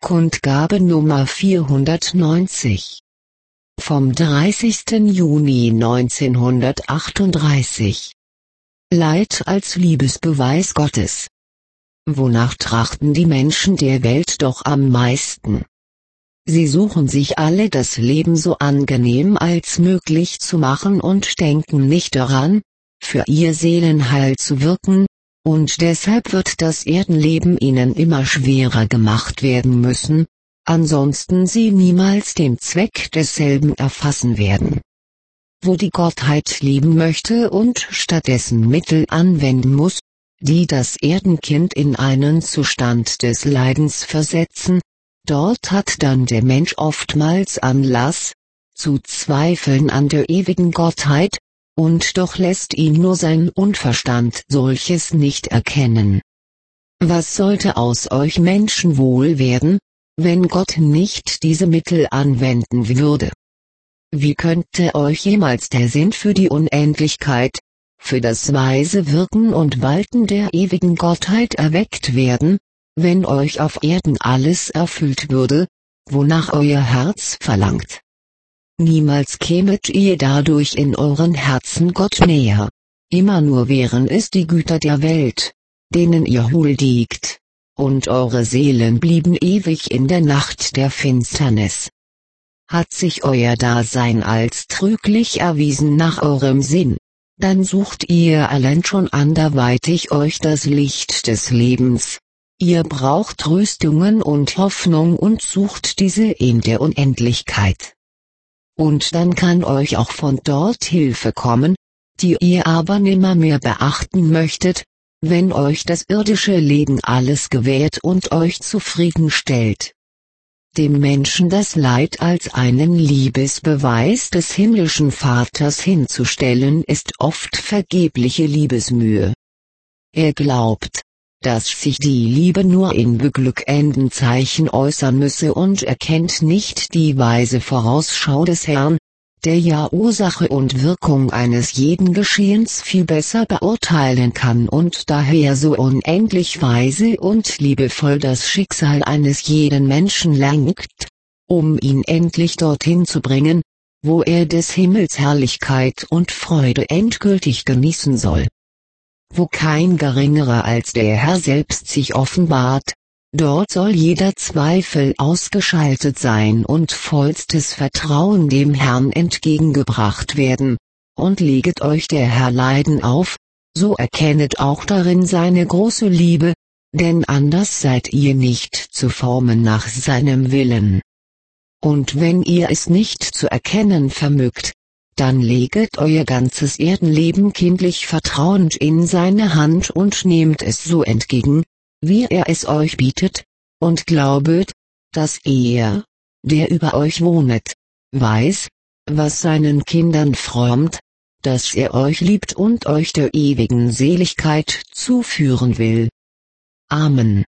Kundgabe Nummer 490 vom 30. Juni 1938. Leid als Liebesbeweis Gottes. Wonach trachten die Menschen der Welt doch am meisten? Sie suchen sich alle das Leben so angenehm als möglich zu machen und denken nicht daran, für ihr Seelenheil zu wirken, und deshalb wird das Erdenleben ihnen immer schwerer gemacht werden müssen, ansonsten sie niemals den Zweck desselben erfassen werden. Wo die Gottheit lieben möchte und stattdessen Mittel anwenden muss, die das Erdenkind in einen Zustand des Leidens versetzen, dort hat dann der Mensch oftmals Anlass, zu zweifeln an der ewigen Gottheit, und doch lässt ihn nur sein Unverstand solches nicht erkennen. Was sollte aus euch Menschen wohl werden, wenn Gott nicht diese Mittel anwenden würde? Wie könnte euch jemals der Sinn für die Unendlichkeit, für das weise Wirken und Walten der ewigen Gottheit erweckt werden, wenn euch auf Erden alles erfüllt würde, wonach euer Herz verlangt? Niemals kämet ihr dadurch in euren Herzen Gott näher. Immer nur wären es die Güter der Welt, denen ihr huldigt, und eure Seelen blieben ewig in der Nacht der Finsternis. Hat sich euer Dasein als trüglich erwiesen nach eurem Sinn, dann sucht ihr allein schon anderweitig euch das Licht des Lebens. Ihr braucht Tröstungen und Hoffnung und sucht diese in der Unendlichkeit. Und dann kann euch auch von dort Hilfe kommen, die ihr aber nimmermehr beachten möchtet, wenn euch das irdische Leben alles gewährt und euch zufriedenstellt. Dem Menschen das Leid als einen Liebesbeweis des himmlischen Vaters hinzustellen ist oft vergebliche Liebesmühe. Er glaubt, dass sich die Liebe nur in beglückenden Zeichen äußern müsse und erkennt nicht die weise Vorausschau des Herrn, der ja Ursache und Wirkung eines jeden Geschehens viel besser beurteilen kann und daher so unendlich weise und liebevoll das Schicksal eines jeden Menschen lenkt, um ihn endlich dorthin zu bringen, wo er des Himmels Herrlichkeit und Freude endgültig genießen soll. Wo kein Geringerer als der Herr selbst sich offenbart, dort soll jeder Zweifel ausgeschaltet sein und vollstes Vertrauen dem Herrn entgegengebracht werden, und leget euch der Herr Leiden auf, so erkennet auch darin seine große Liebe, denn anders seid ihr nicht zu formen nach seinem Willen. Und wenn ihr es nicht zu erkennen vermögt, dann leget euer ganzes Erdenleben kindlich vertrauend in seine Hand und nehmt es so entgegen, wie er es euch bietet, und glaubet, dass er, der über euch wohnet, weiß, was seinen Kindern frommt, dass er euch liebt und euch der ewigen Seligkeit zuführen will. Amen.